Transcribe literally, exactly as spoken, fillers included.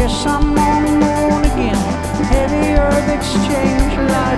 Guess I'm on the moon again. Heavy earth exchange light.